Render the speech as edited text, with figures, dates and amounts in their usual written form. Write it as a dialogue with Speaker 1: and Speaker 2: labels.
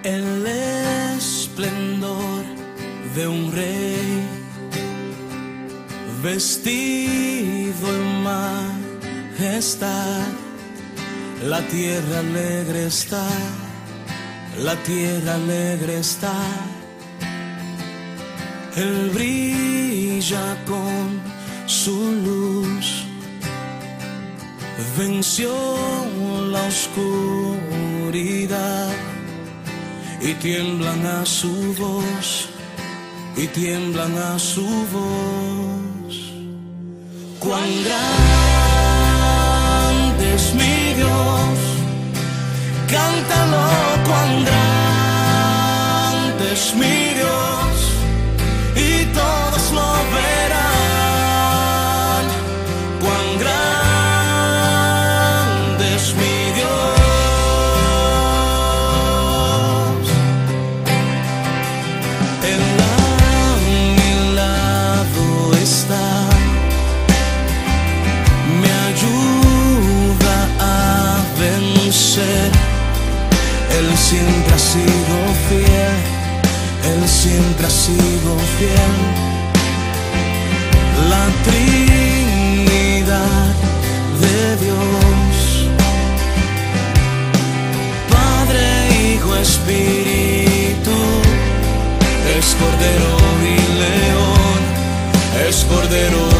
Speaker 1: El esplendor de un rey vestido en majestad. La tierra alegre está, la tierra alegre está. Él brilla con su luz, venció la oscuridad y tiemblan a su voz, y tiemblan a su voz. Cuán grande es mi Dios, cántalo, cuán grande es mi Dios, y todos lo verán. Cuán grande es mi Dios. Él a mi lado está, me ayuda a vencer. Él siempre ha sido fiel, Él siempre ha sido fiel. La Trinidad de Dios, Padre, Hijo, Espíritu, es Cordero y León, es Cordero